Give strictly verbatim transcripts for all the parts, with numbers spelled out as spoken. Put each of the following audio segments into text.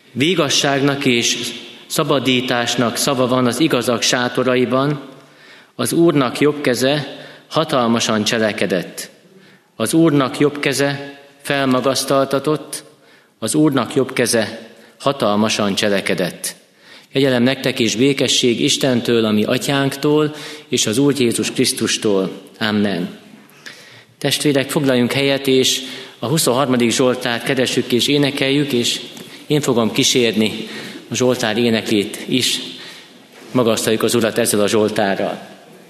Vigaszságnak és szabadításnak szava van az igazak sátoraiban, az Úrnak jobb keze hatalmasan cselekedett. Az Úrnak jobb keze felmagasztaltatott, az Úrnak jobb keze hatalmasan cselekedett. Kegyelem nektek és békesség Istentől, a mi atyánktól, és az Úr Jézus Krisztustól. Amen. Testvérek, foglaljunk helyet, és a huszonharmadik Zsoltárt keressük és énekeljük, és én fogom kísérni a Zsoltár énekét is. Magasztaljuk az Urat ezzel a Zsoltárral.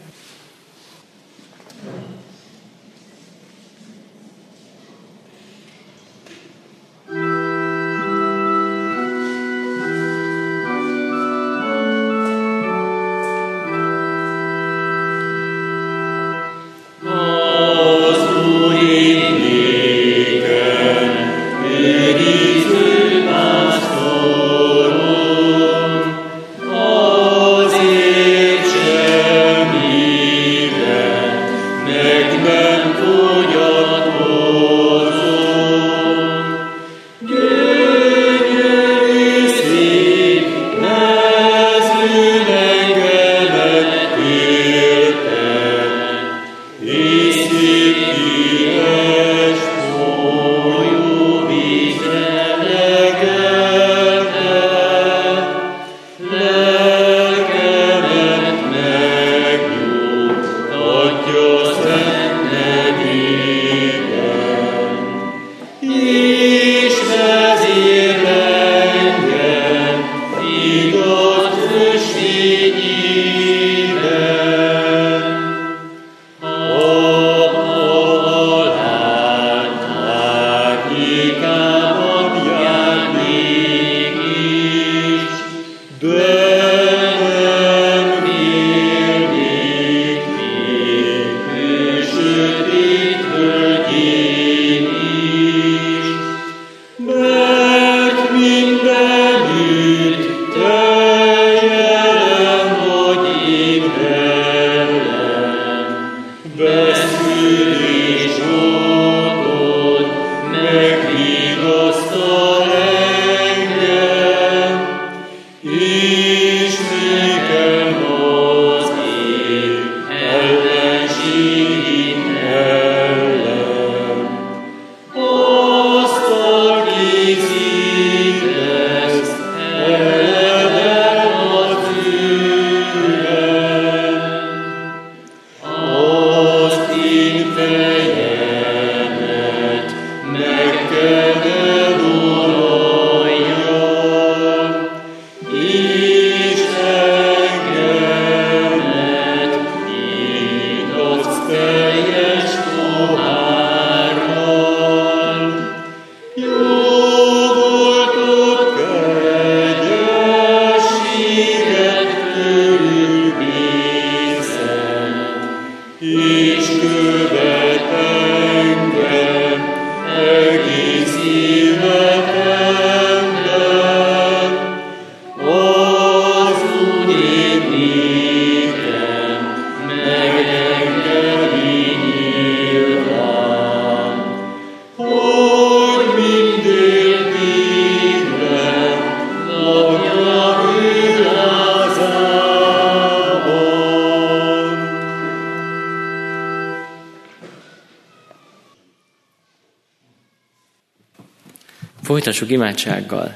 Folytassuk imádsággal.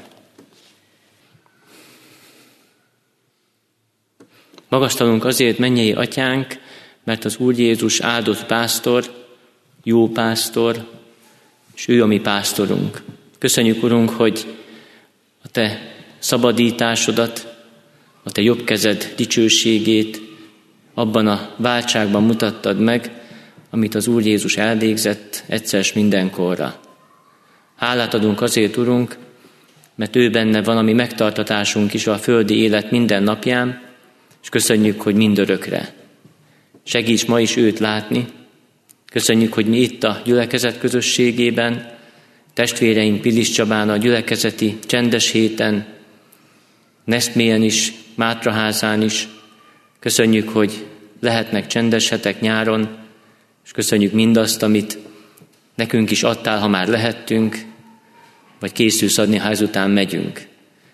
Magasztalunk azért, mennyei atyánk, mert az Úr Jézus áldott pásztor, jó pásztor, és ő a mi pásztorunk. Köszönjük, Urunk, hogy a te szabadításodat, a te jobb kezed dicsőségét abban a váltságban mutattad meg, amit az Úr Jézus elvégzett egyszer s mindenkorra. Hálát adunk azért, Urunk, mert ő benne van a mi megtartatásunk is a földi élet minden napján, és köszönjük, hogy mindörökre. Segíts ma is őt látni. Köszönjük, hogy mi itt a gyülekezet közösségében, testvéreink Pilis Csabán a gyülekezeti csendes héten, Nesztmélyen is, Mátraházán is. Köszönjük, hogy lehetnek csendes hetek nyáron, és köszönjük mindazt, amit nekünk is adtál, ha már lehettünk, vagy készülsz adni, ha ezután megyünk.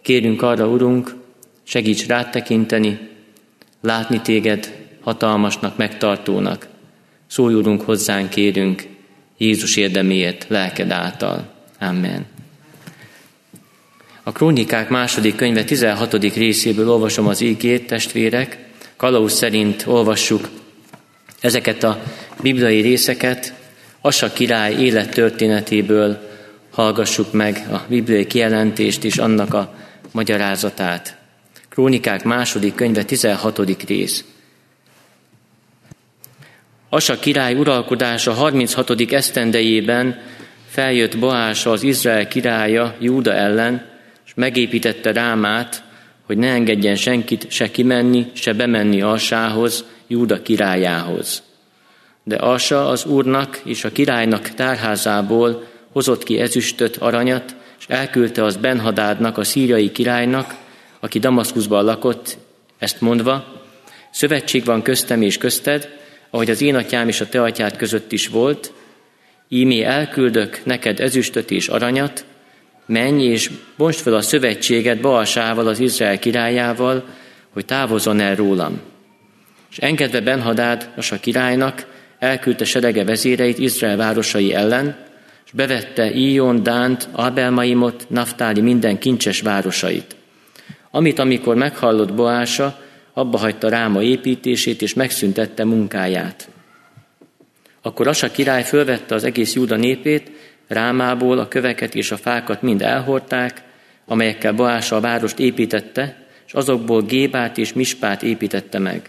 Kérünk arra, Urunk, segíts rád tekinteni, látni téged hatalmasnak, megtartónak. Szólj, Urunk, hozzánk, kérünk, Jézus érdeméért, lelked által. Amen. A Krónikák második könyve tizenhatodik részéből olvasom az igét, testvérek. Kalauz szerint olvassuk ezeket a bibliai részeket. Asa király élettörténetéből hallgassuk meg a bibliai kijelentést és annak a magyarázatát. Krónikák második könyve tizenhatodik rész. Asa király uralkodása harminchatodik esztendejében feljött Baása, az Izrael királya Júda ellen, és megépítette Rámát, hogy ne engedjen senkit se kimenni, se bemenni Asához, Júda királyához. De Asa az Úrnak és a királynak tárházából hozott ki ezüstöt, aranyat, és elküldte az Ben-Hadádnak, a szíriai királynak, aki Damaszkuszban lakott, ezt mondva: szövetség van köztem és közted, ahogy az én atyám és a te atyád között is volt, ímé elküldök neked ezüstöt és aranyat, menj és bontsd fel a szövetséget Baásával, az Izrael királyával, hogy távozzon el rólam. És engedve Ben-Hadád, Asa királynak, elküldte serege vezéreit Izrael városai ellen, és bevette Íjon, Dánt, Abel-Maimot, Naftáli minden kincses városait. Amit amikor meghallott Baása, abba hagyta Ráma építését, és megszüntette munkáját. Akkor Asa király fölvette az egész Júda népét, Rámából a köveket és a fákat mind elhordták, amelyekkel Baása a várost építette, és azokból Gébát és Mispát építette meg.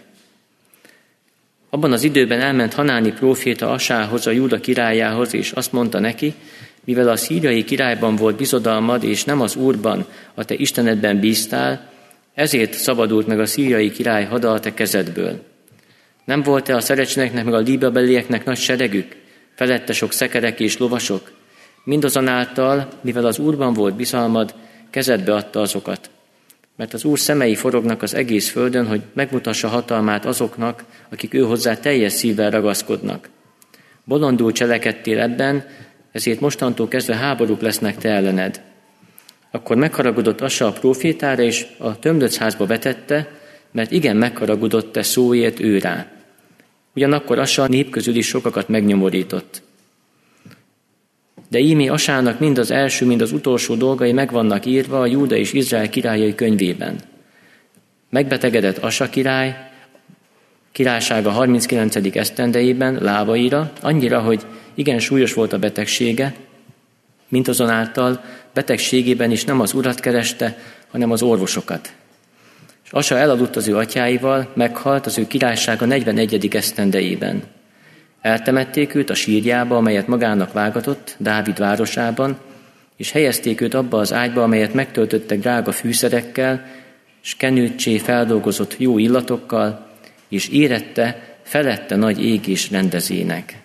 Abban az időben elment Hanáni próféta Asához, a Júda királyához, és azt mondta neki: mivel a szíriai királyban volt bizodalmad, és nem az Úrban, a te Istenedben bíztál, ezért szabadult meg a szíriai király hada a te kezedből. Nem volt-e a szerecseneknek meg a líbabelieknek nagy seregük, felette sok szekerek és lovasok? Mindazonáltal, mivel az Úrban volt bizalmad, kezedbe adta azokat. Mert az Úr szemei forognak az egész földön, hogy megmutassa hatalmát azoknak, akik ő hozzá teljes szívvel ragaszkodnak. Bolondul cselekedtél ebben, ezért mostantól kezdve háborúk lesznek te ellened. Akkor megharagudott Asa a prófétára, és a tömlöcházba vetette, mert igen megharagudott te szóért ő rá. Ugyanakkor Asa a nép közül is sokakat megnyomorított. De ímé Asának mind az első, mind az utolsó dolgai meg vannak írva a Júda és Izrael királyai könyvében. Megbetegedett Asa király, királysága harminckilencedik esztendejében lábaira, annyira, hogy igen súlyos volt a betegsége, mindazonáltal betegségében is nem az Urat kereste, hanem az orvosokat. És Asa elaludt az ő atyáival, meghalt az ő királysága negyvenegyedik esztendejében. Eltemették őt a sírjába, amelyet magának vágatott, Dávid városában, és helyezték őt abba az ágyba, amelyet megtöltöttek drága fűszerekkel, és kenőccsé feldolgozott jó illatokkal, és érette felette nagy égés rendezének.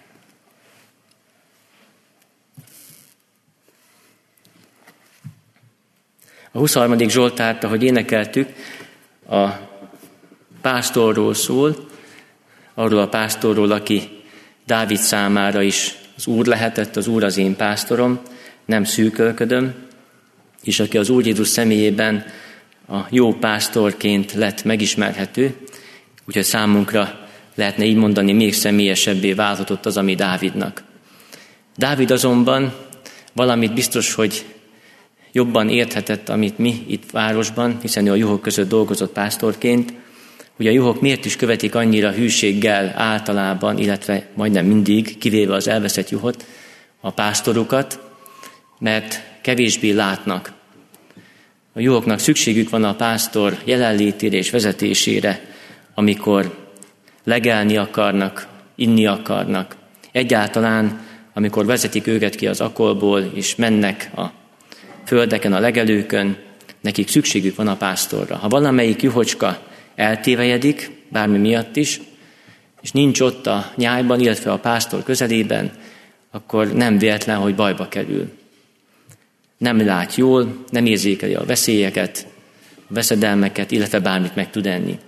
A huszonharmadik Zsoltárt, ahogy énekeltük, a pásztorról szól, arról a pásztorról, aki Dávid számára is az Úr lehetett, az Úr az én pásztorom, nem szűkölködöm, és aki az Úr Jézus személyében a jó pásztorként lett megismerhető, úgyhogy számunkra lehetne így mondani, még személyesebbé válhatott az, ami Dávidnak. Dávid azonban valamit biztos, hogy jobban érthetett, amit mi itt városban, hiszen ő a juhok között dolgozott pásztorként, hogy a juhok miért is követik annyira hűséggel általában, illetve majdnem mindig, kivéve az elveszett juhot, a pásztorukat, mert kevésbé látnak. A juhoknak szükségük van a pásztor jelenlétére és vezetésére, amikor legelni akarnak, inni akarnak. Egyáltalán, amikor vezetik őket ki az akolból, és mennek a földeken, a legelőkön, nekik szükségük van a pásztorra. Ha valamelyik juhocska eltévejedik, bármi miatt is, és nincs ott a nyájban, illetve a pásztor közelében, akkor nem véletlen, hogy bajba kerül. Nem lát jól, nem érzékeli a veszélyeket, a veszedelmeket, illetve bármit meg tud enni.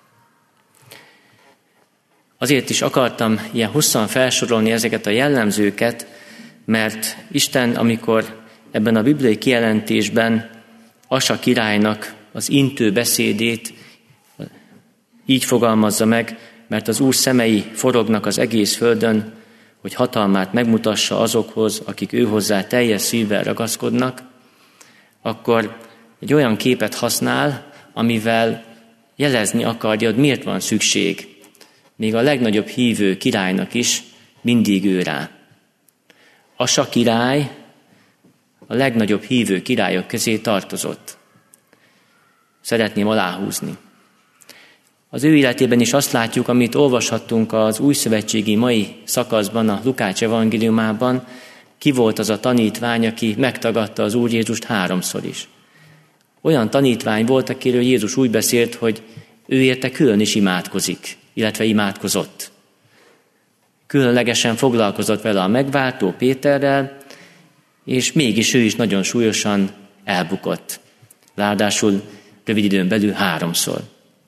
Azért is akartam ilyen hosszan felsorolni ezeket a jellemzőket, mert Isten, amikor ebben a bibliai kijelentésben Asa királynak az intő beszédét így fogalmazza meg, mert az Úr szemei forognak az egész földön, hogy hatalmát megmutassa azokhoz, akik ő hozzá teljes szívvel ragaszkodnak, akkor egy olyan képet használ, amivel jelezni akarja, hogy miért van szükség még a legnagyobb hívő királynak is mindig ő rá. Asa király a legnagyobb hívő királyok közé tartozott. Szeretném aláhúzni. Az ő életében is azt látjuk, amit olvashattunk az újszövetségi mai szakaszban, a Lukács evangéliumában, ki volt az a tanítvány, aki megtagadta az Úr Jézust háromszor is. Olyan tanítvány volt, akiről Jézus úgy beszélt, hogy ő érte külön is imádkozik, illetve imádkozott. Különlegesen foglalkozott vele a megváltó Péterrel, és mégis ő is nagyon súlyosan elbukott. Ráadásul rövid időn belül háromszor.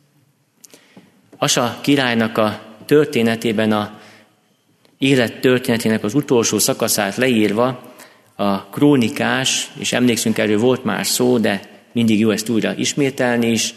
Asa királynak a történetében, a élet történetének az utolsó szakaszát leírva a krónikás, és emlékszünk, erről volt már szó, de mindig jó ezt újra ismételni is,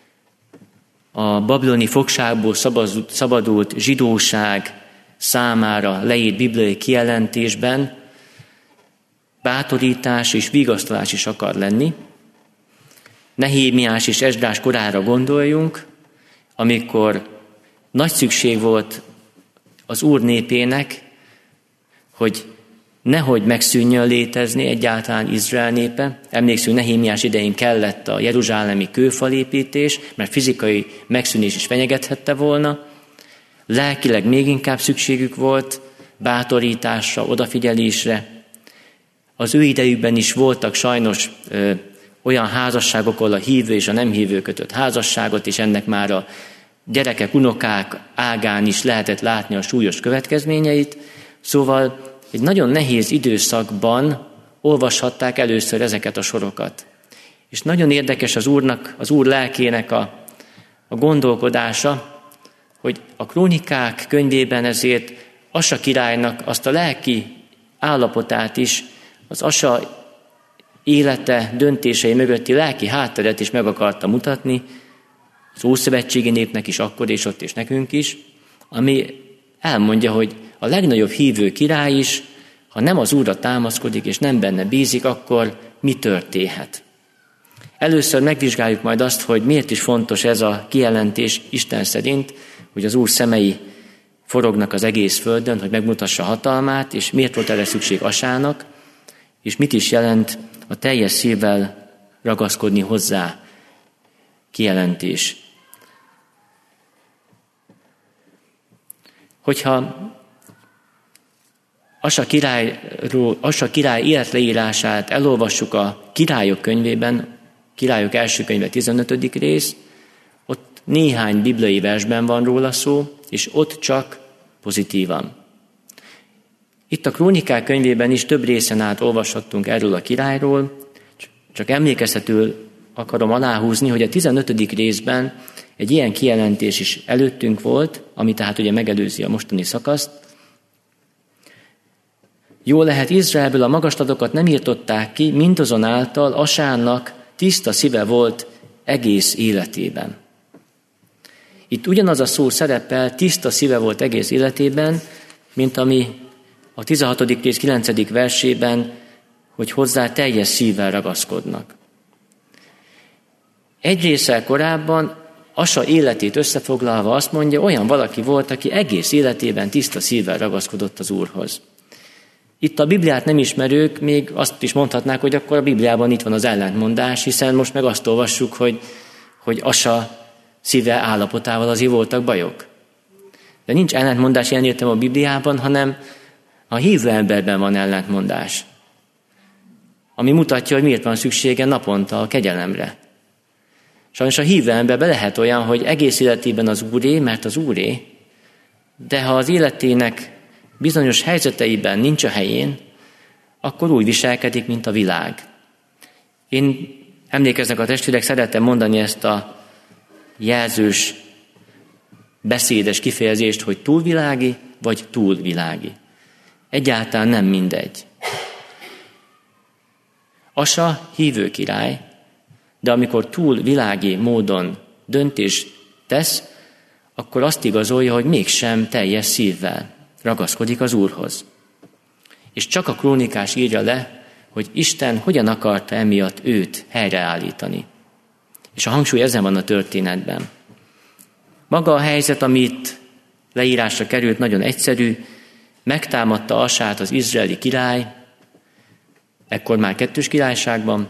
a babiloni fogságból szabadult zsidóság számára leírt bibliai kijelentésben bátorítás és vigasztalás is akar lenni. Nehémiás és Esdrás korára gondoljunk, amikor nagy szükség volt az Úr népének, hogy nehogy megszűnjön létezni egyáltalán Izrael népe. Emlékszünk, Nehémiás idején kellett a jeruzsálemi kőfalépítés, mert fizikai megszűnés is fenyegethette volna. Lelkileg még inkább szükségük volt bátorításra, odafigyelésre. Az ő idejükben is voltak sajnos ö, olyan házasságok, ahol a hívő és a nem hívő kötött házasságot, és ennek már a gyerekek, unokák ágán is lehetett látni a súlyos következményeit. Szóval egy nagyon nehéz időszakban olvashatták először ezeket a sorokat. És nagyon érdekes az Úrnak, az Úr lelkének a, a gondolkodása, hogy a krónikák könyvében ezért Asa királynak azt a lelki állapotát is, az Asa élete, döntései mögötti lelki hátteret is meg akarta mutatni, az ószövetségi népnek is akkor és ott és nekünk is, ami elmondja, hogy a legnagyobb hívő király is, ha nem az Úrra támaszkodik és nem benne bízik, akkor mi történhet? Először megvizsgáljuk majd azt, hogy miért is fontos ez a kijelentés Isten szerint, hogy az Úr szemei forognak az egész földön, hogy megmutassa hatalmát, és miért volt erre szükség Asának, és mit is jelent a teljes szívvel ragaszkodni hozzá kijelentés. Hogyha Asa, királyról, Asa király életleírását elolvassuk a Királyok könyvében, Királyok első könyve tizenötödik rész, ott néhány bibliai versben van róla szó, és ott csak pozitívan. Itt a Krónikák könyvében is több részen át olvashattunk erről a királyról, csak emlékeztetőül akarom aláhúzni, hogy a tizenötödik részben egy ilyen kijelentés is előttünk volt, ami tehát ugye megelőzi a mostani szakaszt. Jól lehet, Izraelből a magaslatokat nem írtották ki, mindazonáltal Asának tiszta szíve volt egész életében. Itt ugyanaz a szó szerepel, tiszta szíve volt egész életében, mint ami a tizenhatodik rész kilencedik versében, hogy hozzá teljes szívvel ragaszkodnak. Egy résszel korábban Asa életét összefoglalva azt mondja, olyan valaki volt, aki egész életében tiszta szívvel ragaszkodott az Úrhoz. Itt a Bibliát nem ismerők még azt is mondhatnák, hogy akkor a Bibliában itt van az ellentmondás, hiszen most meg azt olvassuk, hogy, hogy Asa szíve állapotával azért voltak bajok. De nincs ellentmondás ilyen értem a Bibliában, hanem a hívő emberben van ellentmondás, ami mutatja, hogy miért van szüksége naponta a kegyelemre. Sajnos a hívő emberben lehet olyan, hogy egész életében az Úré, mert az Úré, de ha az életének bizonyos helyzeteiben nincs a helyén, akkor úgy viselkedik, mint a világ. Én emlékeznek a testvérek, szeretem mondani ezt a jelzős, beszédes kifejezést, hogy túlvilági vagy túlvilági. Egyáltalán nem mindegy. Asa hívő király, de amikor túl világi módon döntést tesz, akkor azt igazolja, hogy mégsem teljes szívvel ragaszkodik az Úrhoz. És csak a krónikás írja le, hogy Isten hogyan akarta emiatt őt helyreállítani. És a hangsúly ezen van a történetben. Maga a helyzet, amit leírásra került, nagyon egyszerű, megtámadta Asát az izraeli király, ekkor már kettős királyságban.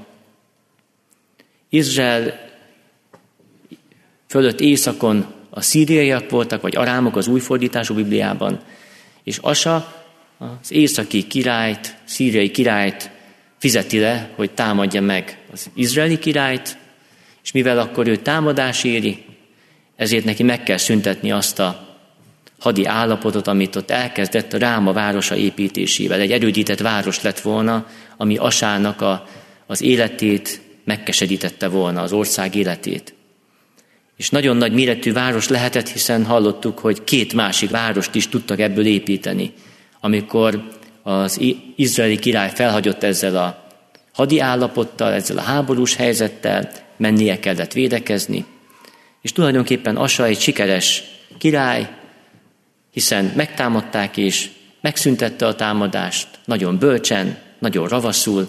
Izrael fölött északon a szíriaiak voltak, vagy arámok az új fordítású Bibliában, és Asa az északi királyt, szíriai királyt fizeti le, hogy támadja meg az izraeli királyt, és mivel akkor ő támadás éri, ezért neki meg kell szüntetni azt a hadi állapotot, amit ott elkezdett a Ráma városa építésével. Egy erődített város lett volna, ami Asának a, az életét megkeserítette volna, az ország életét. És nagyon nagy méretű város lehetett, hiszen hallottuk, hogy két másik várost is tudtak ebből építeni. Amikor az izraeli király felhagyott ezzel a hadi állapottal, ezzel a háborús helyzettel, mennie kellett védekezni. És tulajdonképpen Asa egy sikeres király, hiszen megtámadták és megszüntette a támadást, nagyon bölcsen, nagyon ravaszul.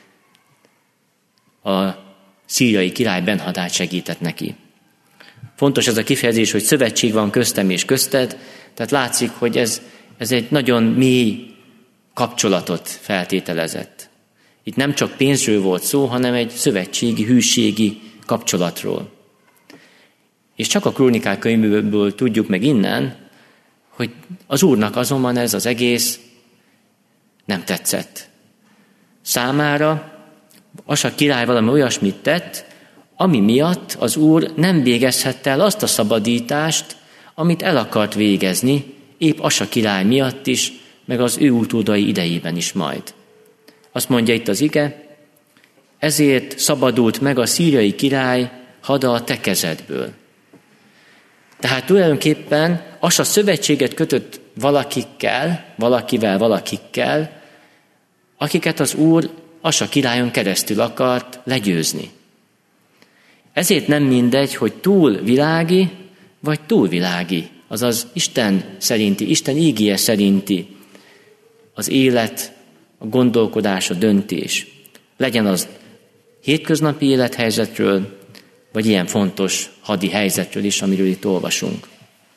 A szíriai király Ben-Hadad segített neki. Fontos ez a kifejezés, hogy szövetség van köztem és közted, tehát látszik, hogy ez, ez egy nagyon mély kapcsolatot feltételezett. Itt nem csak pénzről volt szó, hanem egy szövetségi, hűségi kapcsolatról. És csak a Krónikák könyvéből tudjuk meg innen, hogy az Úrnak azonban ez az egész nem tetszett. Számára Asa király valami olyasmit tett, ami miatt az Úr nem végezhette el azt a szabadítást, amit el akart végezni, épp Asa király miatt is, meg az ő utódai idejében is majd. Azt mondja itt az ige, ezért szabadult meg a szíriai király hada a te kezedből. Tehát tulajdonképpen Asa szövetséget kötött valakikkel, valakivel, valakikkel, akiket az Úr Asa királyon keresztül akart legyőzni. Ezért nem mindegy, hogy túl világi, vagy túl világi, azaz Isten szerinti, Isten ígéje szerinti az élet, a gondolkodás, a döntés. Legyen az hétköznapi élethelyzetről, vagy ilyen fontos hadi helyzetről is, amiről itt olvasunk.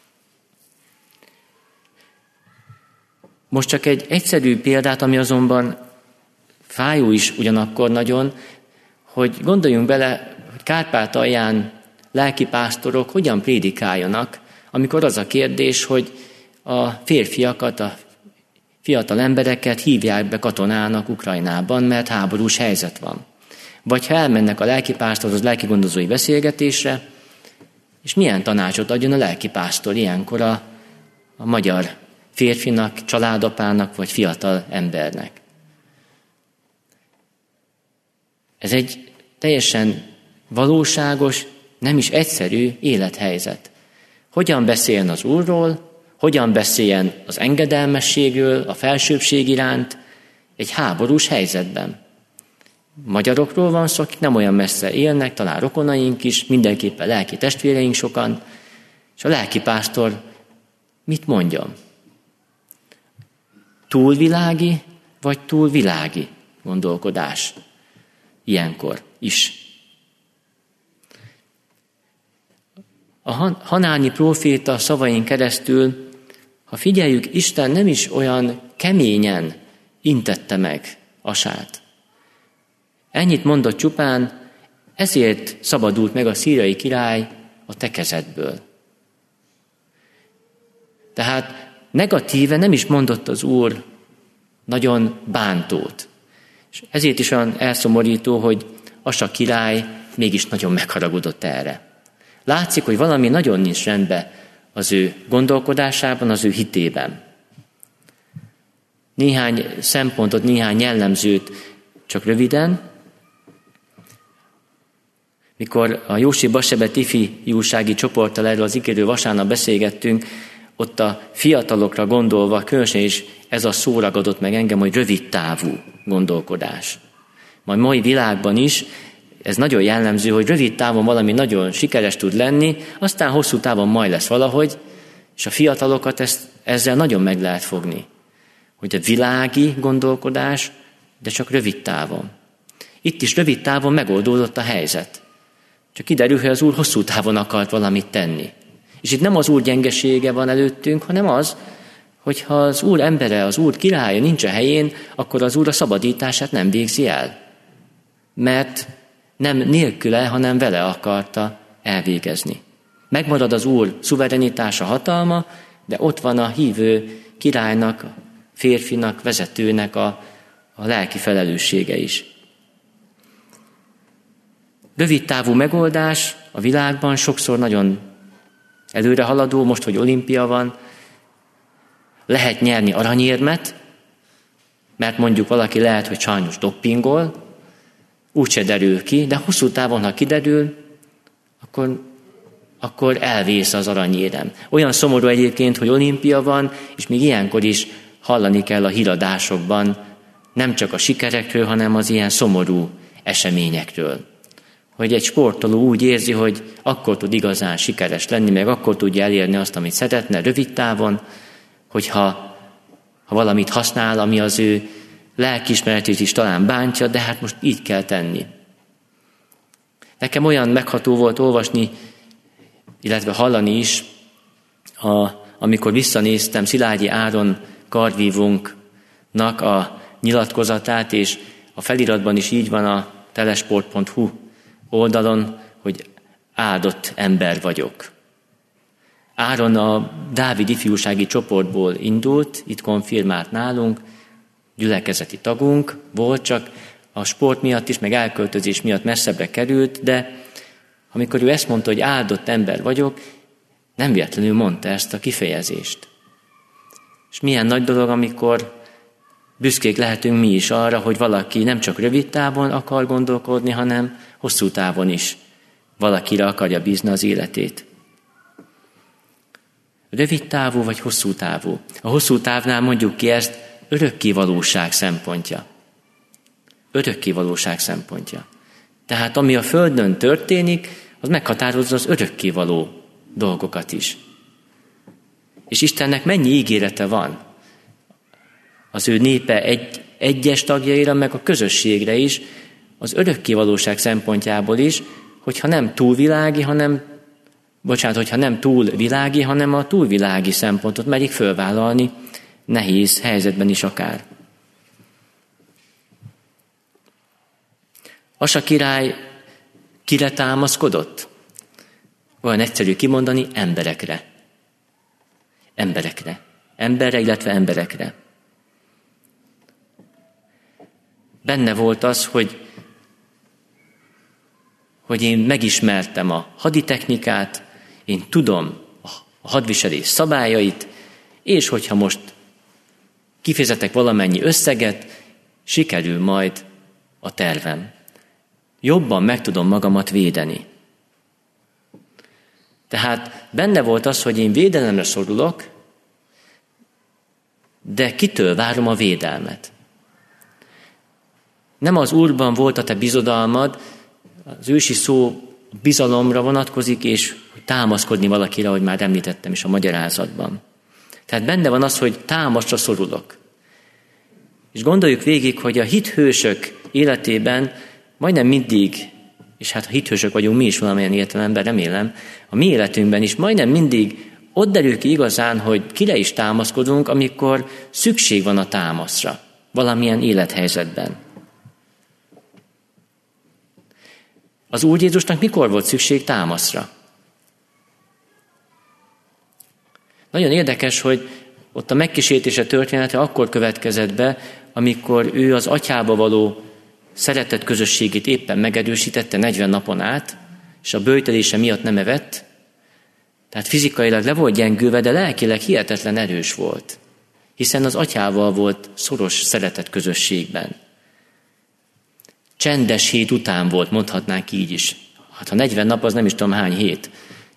Most csak egy egyszerű példát, ami azonban fájó is ugyanakkor nagyon, hogy gondoljunk bele, hogy Kárpátalján lelkipásztorok hogyan prédikáljanak, amikor az a kérdés, hogy a férfiakat, a fiatal embereket hívják be katonának Ukrajnában, mert háborús helyzet van. Vagy ha elmennek a lelkipásztorhoz lelkigondozói beszélgetésre, és milyen tanácsot adjon a lelkipásztor ilyenkor a, a magyar férfinak, családapának, vagy fiatal embernek. Ez egy teljesen valóságos, nem is egyszerű élethelyzet. Hogyan beszéljen az Úrról, hogyan beszéljen az engedelmességről, a felsőbbség iránt egy háborús helyzetben. Magyarokról van szó, akik nem olyan messze élnek, talán rokonaink is, mindenképpen lelki testvéreink sokan, és a lelkipásztor mit mondjon? Túlvilági, vagy túlvilági gondolkodás ilyenkor is. A Hanányi próféta szavain keresztül, ha figyeljük, Isten nem is olyan keményen intette meg Asát. Ennyit mondott csupán, ezért szabadult meg a szíriai király a te kezedből. Tehát negatíve nem is mondott az Úr nagyon bántót. És ezért is olyan elszomorító, hogy Asa király mégis nagyon megharagudott erre. Látszik, hogy valami nagyon nincs rendben az ő gondolkodásában, az ő hitében. Néhány szempontot, néhány jellemzőt csak röviden. Mikor a Jósi Basebet ifjúsági csoporttal erről az ígérő vasárnap beszélgettünk, ott a fiatalokra gondolva, különösen is ez a szó ragadott meg engem, hogy rövid távú gondolkodás. Majd mai világban is ez nagyon jellemző, hogy rövid távon valami nagyon sikeres tud lenni, aztán hosszú távon majd lesz valahogy, és a fiatalokat ezt, ezzel nagyon meg lehet fogni. Hogy a világi gondolkodás, de csak rövid távon. Itt is rövid távon megoldódott a helyzet. Csak kiderül, hogy az Úr hosszú távon akart valamit tenni. És itt nem az Úr gyengesége van előttünk, hanem az, hogy ha az Úr embere, az Úr királya nincs a helyén, akkor az Úr a szabadítását nem végzi el. Mert nem nélküle, hanem vele akarta elvégezni. Megmarad az Úr szuverenitása, hatalma, de ott van a hívő királynak, férfinak, vezetőnek a, a lelki felelőssége is. Rövid távú megoldás a világban sokszor nagyon előre haladó, most, hogy olimpia van, lehet nyerni aranyérmet, mert mondjuk valaki lehet, hogy sajnos doppingol, úgyse derül ki, de hosszú távon, ha kiderül, akkor, akkor elvész az aranyérem. Olyan szomorú egyébként, hogy olimpia van, és még ilyenkor is hallani kell a híradásokban nem csak a sikerekről, hanem az ilyen szomorú eseményekről. Hogy egy sportoló úgy érzi, hogy akkor tud igazán sikeres lenni, meg akkor tudja elérni azt, amit szeretne rövid távon, hogyha ha valamit használ, ami az ő lelkiismeretét is talán bántja, de hát most így kell tenni. Nekem olyan megható volt olvasni, illetve hallani is, a, amikor visszanéztem Szilágyi Áron karvívónknak a nyilatkozatát, és a feliratban is így van a telesport pont hu oldalon, hogy áldott ember vagyok. Áron a Dávid ifjúsági csoportból indult, itt konfirmált nálunk, gyülekezeti tagunk volt, csak a sport miatt is, meg elköltözés miatt messzebbre került, de amikor ő ezt mondta, hogy áldott ember vagyok, nem véletlenül mondta ezt a kifejezést. És milyen nagy dolog, amikor büszkék lehetünk mi is arra, hogy valaki nem csak rövid távon akar gondolkodni, hanem hosszú távon is valakire akarja bízni az életét. Rövid távú vagy hosszú távú? A hosszú távnál mondjuk ki ezt örökké valóság szempontja. Örökké valóság szempontja. Tehát ami a Földön történik, az meghatározza az örökké való dolgokat is. És Istennek mennyi ígérete van az ő népe egy, egyes tagjaira, meg a közösségre is, az örökké valóság szempontjából is, hogyha nem túlvilági, hanem, bocsánat, hogyha nem túlvilági, hanem a túlvilági szempontot merik fölvállalni, nehéz helyzetben is akár. Asa király kire támaszkodott? Olyan egyszerű kimondani, emberekre. Emberekre. Emberre, illetve emberekre. Benne volt az, hogy, hogy én megismertem a haditechnikát, én tudom a hadviselés szabályait, és hogyha most kifizetek valamennyi összeget, sikerül majd a tervem. Jobban meg tudom magamat védeni. Tehát benne volt az, hogy én védelemre szorulok, de kitől várom a védelmet? Nem az Úrban volt a te bizodalmad, az ősi szó bizalomra vonatkozik, és hogy támaszkodni valakire, ahogy már említettem is a magyarázatban. Tehát benne van az, hogy támaszra szorulok. És gondoljuk végig, hogy a hithősök életében majdnem mindig, és hát ha hithősök vagyunk mi is valamilyen értelemben, remélem, a mi életünkben is majdnem mindig ott derül ki igazán, hogy kire is támaszkodunk, amikor szükség van a támaszra, valamilyen élethelyzetben. Az Úr Jézusnak mikor volt szükség támaszra? Nagyon érdekes, hogy ott a megkísértése története akkor következett be, amikor ő az atyába való szeretett közösségét éppen megerősítette negyven napon át, és a böjtölése miatt nem evett, tehát fizikailag le volt gyengülve, de lelkileg hihetetlen erős volt, hiszen az atyával volt szoros szeretett közösségben. Csendes hét után volt, mondhatnánk így is. Hát ha negyven nap, az nem is tudom hány hét.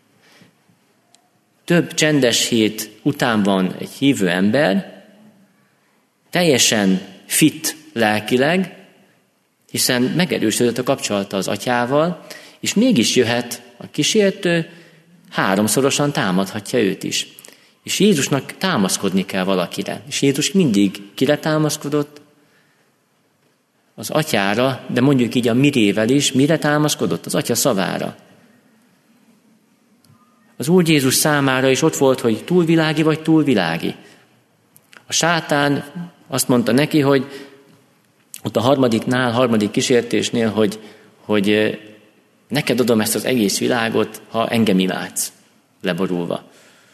Több csendes hét után van egy hívő ember, teljesen fit lelkileg, hiszen megerősödött a kapcsolata az atyával, és mégis jöhet a kísértő, háromszorosan támadhatja őt is. És Jézusnak támaszkodni kell valakire. És Jézus mindig kire támaszkodott? Az atyára, de mondjuk így a mirével is, mire támaszkodott? Az atya szavára. Az Úr Jézus számára is ott volt, hogy túlvilági vagy túlvilági. A sátán azt mondta neki, hogy ott a harmadiknál, harmadik kísértésnél, hogy, hogy neked adom ezt az egész világot, ha engem imádsz, leborulva.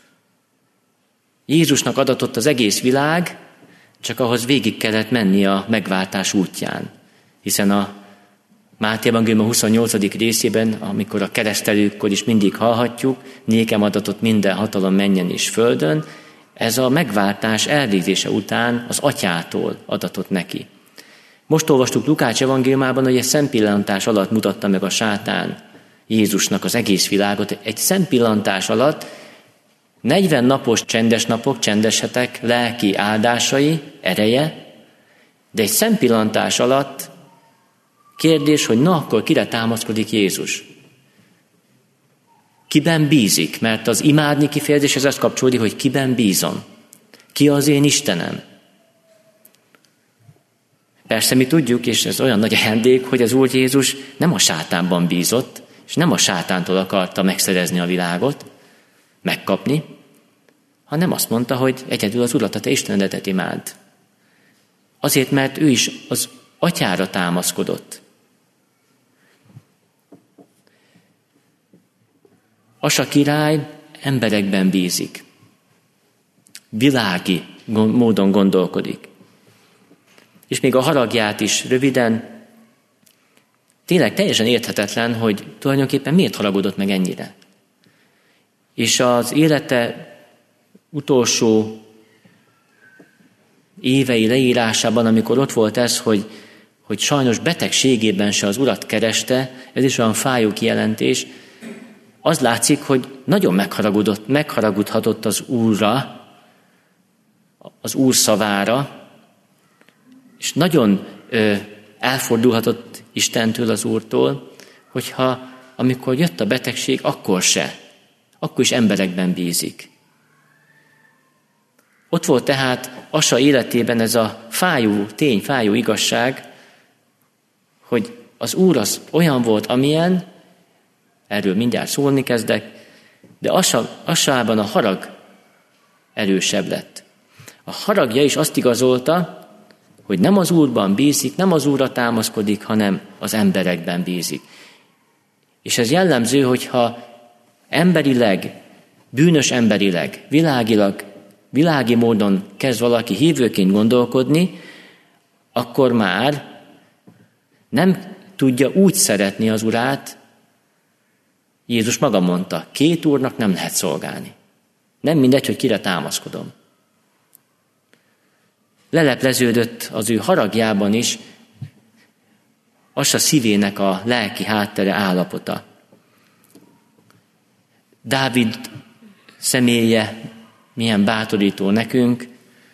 Jézusnak adatott az egész világ, csak ahhoz végig kellett menni a megváltás útján. Hiszen a Máté evangélium huszonnyolcadik részében, amikor a keresztelőkkor is mindig hallhatjuk, nékem adatott minden hatalom mennyen és földön, ez a megváltás elvégzése után az atyától adatott neki. Most olvastuk Lukács evangéliumában, hogy egy szempillantás alatt mutatta meg a sátán Jézusnak az egész világot. Egy szempillantás alatt negyven napos csendes napok, csendes hetek, lelki áldásai, ereje, de egy szempillantás alatt kérdés, hogy na akkor kire támaszkodik Jézus? Kiben bízik? Mert az imádni kifejezéshez ezt kapcsolódik, hogy kiben bízom. Ki az én Istenem? Persze mi tudjuk, és ez olyan nagy ajándék, hogy az Úr Jézus nem a sátánban bízott, és nem a sátántól akarta megszerezni a világot, megkapni, hanem azt mondta, hogy egyedül az Urat, a te Istenedet imádd. Azért, mert ő is az atyára támaszkodott. Asa király emberekben bízik. Világi módon gondolkodik. És még a haragját is röviden, tényleg teljesen érthetetlen, hogy tulajdonképpen miért haragudott meg ennyire. És az élete utolsó évei leírásában, amikor ott volt ez, hogy, hogy sajnos betegségében se az Urat kereste, ez is olyan fájó kijelentés, az látszik, hogy nagyon megharagudott, megharagudhatott az Úrra, az Úr szavára, és nagyon ö, elfordulhatott Istentől, az Úrtól, hogyha amikor jött a betegség, akkor se. Akkor is emberekben bízik. Ott volt tehát Asa életében ez a fájó tény, fájó igazság, hogy az Úr az olyan volt, amilyen, erről mindjárt szólni kezdek, de Asa, Asában a harag erősebb lett. A haragja is azt igazolta, hogy nem az Úrban bízik, nem az Úrra támaszkodik, hanem az emberekben bízik. És ez jellemző, hogyha emberileg, bűnös emberileg, világilag, világi módon kezd valaki hívőként gondolkodni, akkor már nem tudja úgy szeretni az Urát. Jézus maga mondta, két úrnak nem lehet szolgálni. Nem mindegy, hogy kire támaszkodom. Lelepleződött az ő haragjában is Asa szívének a lelki háttere állapota. Dávid személye milyen bátorító nekünk,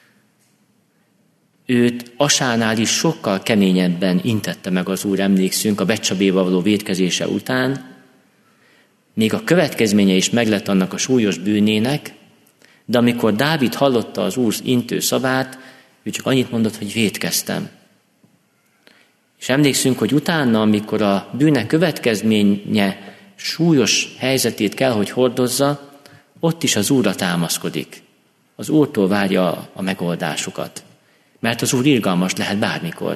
őt Asánál is sokkal keményebben intette meg az Úr, emlékszünk, a Betcsabéval való vétkezése után. Még a következménye is meglett annak a súlyos bűnének, de amikor Dávid hallotta az Úr intő szavát, ő csak annyit mondott, hogy vétkeztem. És emlékszünk, hogy utána, amikor a bűnek következménye súlyos helyzetét kell, hogy hordozza, ott is az Úrra támaszkodik. Az Úrtól várja a megoldásokat. Mert az Úr irgalmas lehet bármikor.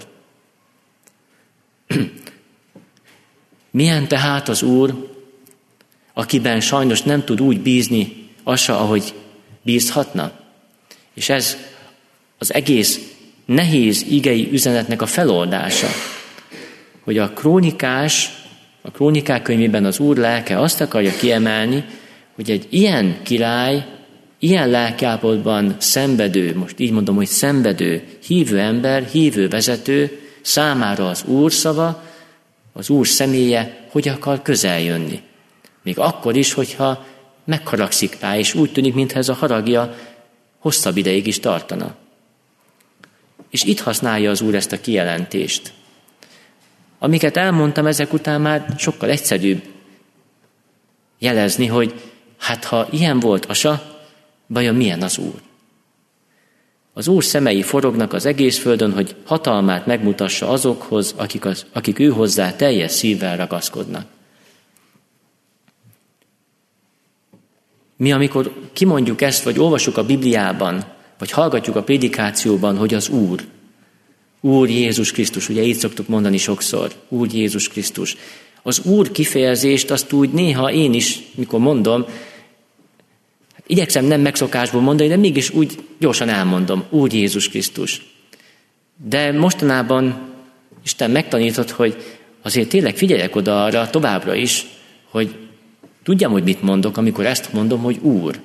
Milyen tehát az Úr, akiben sajnos nem tud úgy bízni Asa, ahogy bízhatna? És ez az egész nehéz igei üzenetnek a feloldása, hogy a krónikás, a krónikák könyvében az Úr lelke azt akarja kiemelni, hogy egy ilyen király, ilyen lelkiállapotban szenvedő, most így mondom, hogy szenvedő, hívő ember, hívő vezető számára az Úr szava, az Úr személye hogy akar közel jönni. Még akkor is, hogyha megharagszik rá, és úgy tűnik, mintha ez a haragja hosszabb ideig is tartana. És itt használja az Úr ezt a kijelentést. Amiket elmondtam ezek után már sokkal egyszerűbb jelezni, hogy hát ha ilyen volt Asa, vajon milyen az Úr? Az Úr szemei forognak az egész földön, hogy hatalmát megmutassa azokhoz, akik, az, akik ő hozzá teljes szívvel ragaszkodnak. Mi, amikor kimondjuk ezt, vagy olvasjuk a Bibliában, vagy hallgatjuk a prédikációban, hogy az Úr, Úr Jézus Krisztus, ugye így szoktuk mondani sokszor, Úr Jézus Krisztus. Az Úr kifejezést azt úgy néha én is, mikor mondom, igyekszem nem megszokásból mondani, de mégis úgy gyorsan elmondom, Úr Jézus Krisztus. De mostanában Isten megtanított, hogy azért tényleg figyeljek oda arra továbbra is, hogy tudjam, hogy mit mondok, amikor ezt mondom, hogy Úr.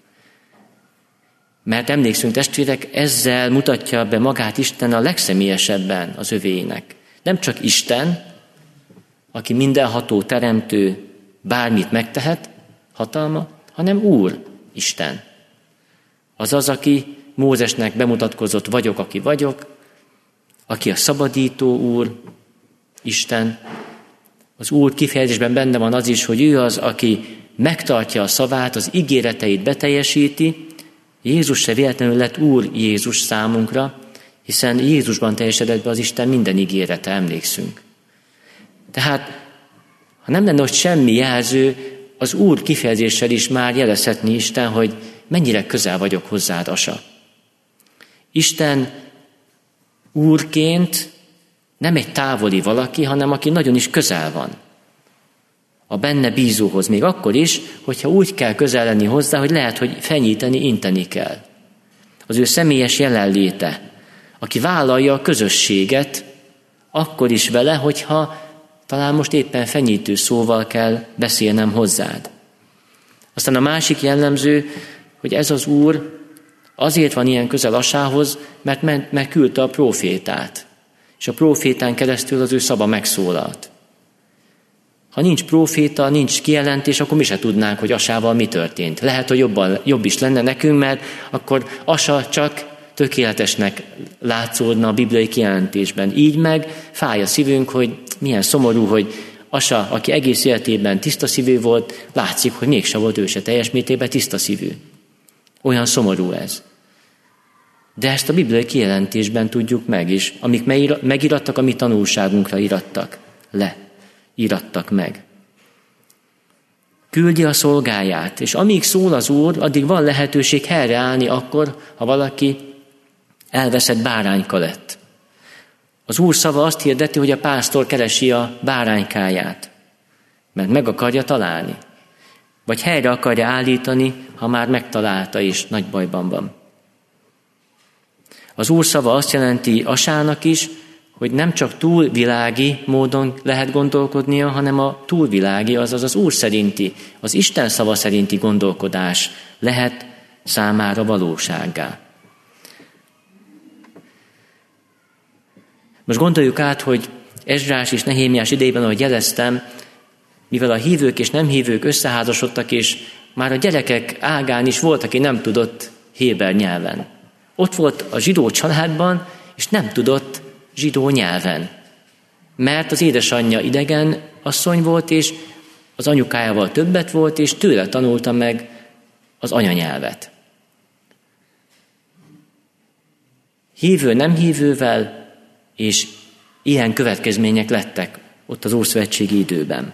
Mert emlékszünk, testvérek, ezzel mutatja be magát Isten a legszemélyesebben az övéinek. Nem csak Isten, aki mindenható, teremtő, bármit megtehet, hatalma, hanem Úr, Isten. Az az, aki Mózesnek bemutatkozott, vagyok, aki vagyok, aki a szabadító Úr, Isten. Az Úr kifejezésben benne van az is, hogy ő az, aki megtartja a szavát, az ígéreteit beteljesíti. Jézus se véletlenül lett Úr Jézus számunkra, hiszen Jézusban teljesedett be az Isten minden ígérete, emlékszünk. Tehát, ha nem lenne ott semmi jelző, az Úr kifejezéssel is már jelezhetni Isten, hogy mennyire közel vagyok hozzád, Asa. Isten Úrként nem egy távoli valaki, hanem aki nagyon is közel van. A benne bízóhoz, még akkor is, hogyha úgy kell közel lenni hozzá, hogy lehet, hogy fenyíteni, inteni kell. Az ő személyes jelenléte, aki vállalja a közösséget, akkor is vele, hogyha talán most éppen fenyítő szóval kell beszélnem hozzád. Aztán a másik jellemző, hogy ez az Úr azért van ilyen közel Asához, mert, ment, mert küldte a prófétát. És a prófétán keresztül az ő szava megszólalt. Ha nincs próféta, nincs kijelentés, akkor mi se tudnánk, hogy Asával mi történt. Lehet, hogy jobban, jobb is lenne nekünk, mert akkor Asa csak tökéletesnek látszódna a bibliai kijelentésben. Így meg fáj a szívünk, hogy milyen szomorú, hogy Asa, aki egész életében tiszta szívű volt, látszik, hogy mégse volt ő se teljes mértékben tiszta szívű. Olyan szomorú ez. De ezt a bibliai kijelentésben tudjuk meg is, amik megirattak, a mi tanulságunkra irattak le, irattak meg. Küldi a szolgáját, és amíg szól az Úr, addig van lehetőség helyreállni akkor, ha valaki elveszett bárányka lett. Az Úr szava azt hirdeti, hogy a pásztor keresi a báránykáját, mert meg akarja találni. Vagy helyre akarja állítani, ha már megtalálta és nagy bajban van. Az Úr szava azt jelenti Asának is, hogy nem csak túlvilági módon lehet gondolkodnia, hanem a túlvilági, azaz az Úr szerinti, az Isten szava szerinti gondolkodás lehet számára valósággá. Most gondoljuk át, hogy Ezrás és Nehémiás idejében, ahogy jeleztem, mivel a hívők és nem hívők összeházasodtak, és már a gyerekek ágán is volt, aki nem tudott héber nyelven. Ott volt a zsidó családban, és nem tudott zsidó nyelven. Mert az édesanyja idegen asszony volt, és az anyukájával többet volt, és tőle tanulta meg az anyanyelvet. Hívő nem hívővel, és ilyen következmények lettek ott az ószövetségi időben.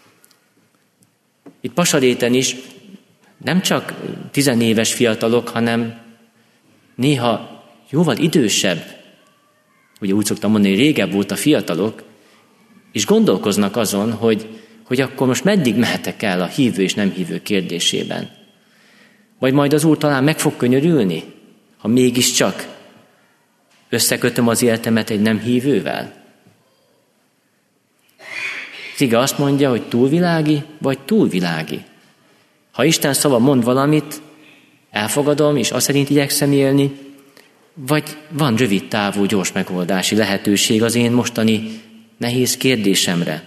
Itt Pasaréten is nem csak tizenéves fiatalok, hanem néha jóval idősebb, ugye úgy szoktam mondani, régebb volt a fiatalok, és gondolkoznak azon, hogy, hogy akkor most meddig mehetek el a hívő és nem hívő kérdésében. Vagy majd az Úr talán meg fog könyörülni, ha mégiscsak összekötöm az életemet egy nem hívővel. Az ige azt mondja, hogy túlvilági, vagy túlvilági. Ha Isten szava mond valamit, elfogadom, és azt szerint igyekszem élni, vagy van rövid távú, gyors megoldási lehetőség az én mostani nehéz kérdésemre.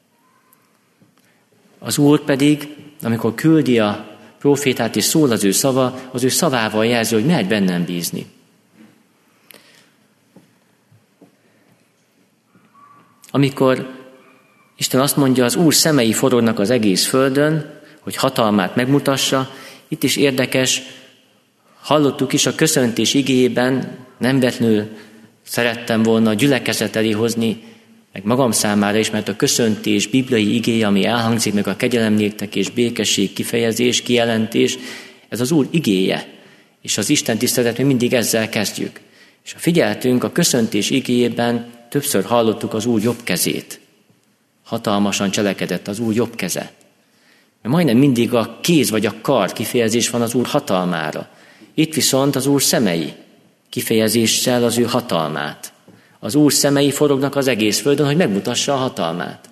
Az Úr pedig, amikor küldi a prófétát és szól az ő szava, az ő szavával jelzi, hogy megy bennem bízni. Amikor Isten azt mondja, az Úr szemei forognak az egész földön, hogy hatalmát megmutassa, itt is érdekes, hallottuk is a köszöntés igéjében, nem vetlenül szerettem volna a gyülekezet elé hozni, meg magam számára is, mert a köszöntés bibliai igéje, ami elhangzik, meg a kegyelem néktek és békesség kifejezés, kijelentés, ez az Úr igéje. És az Isten tiszteletet mi mindig ezzel kezdjük. És ha figyeltünk, a köszöntés igéjében többször hallottuk az Úr jobb kezét. Hatalmasan cselekedett az Úr jobb keze. Mert majdnem mindig a kéz vagy a kar kifejezés van az Úr hatalmára. Itt viszont az Úr szemei kifejezéssel az ő hatalmát. Az Úr szemei forognak az egész földön, hogy megmutassa a hatalmát.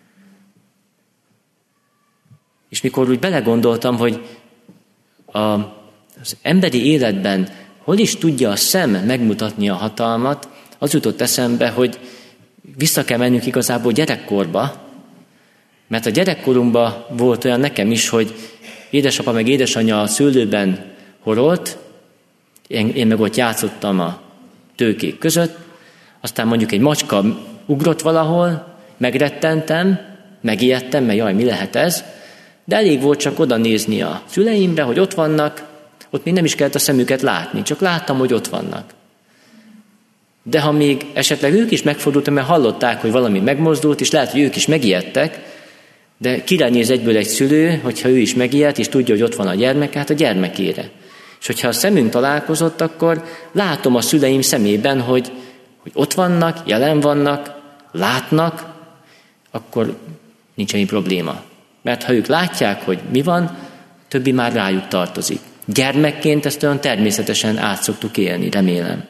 És mikor úgy belegondoltam, hogy a, az emberi életben hol is tudja a szem megmutatni a hatalmat, az jutott eszembe, hogy vissza kell mennünk igazából gyerekkorba, mert a gyerekkorunkban volt olyan nekem is, hogy édesapa meg édesanyja a szőlőben horolt, én, én meg ott játszottam a tőkék között, aztán mondjuk egy macska ugrott valahol, megrettentem, megijedtem, mert jaj, mi lehet ez, de elég volt csak oda nézni a szüleimre, hogy ott vannak, ott még nem is kellett a szemüket látni, csak láttam, hogy ott vannak. De ha még esetleg ők is megfordultak, mert hallották, hogy valami megmozdult, és lehet, hogy ők is megijedtek, de kiránéz egyből egy szülő, hogyha ő is megijedt, és tudja, hogy ott van a gyermek, hát a gyermekére. És hogyha a szemünk találkozott, akkor látom a szüleim szemében, hogy, hogy ott vannak, jelen vannak, látnak, akkor nincs ennyi probléma. Mert ha ők látják, hogy mi van, többi már rájuk tartozik. Gyermekként ezt olyan természetesen át szoktuk élni, remélem.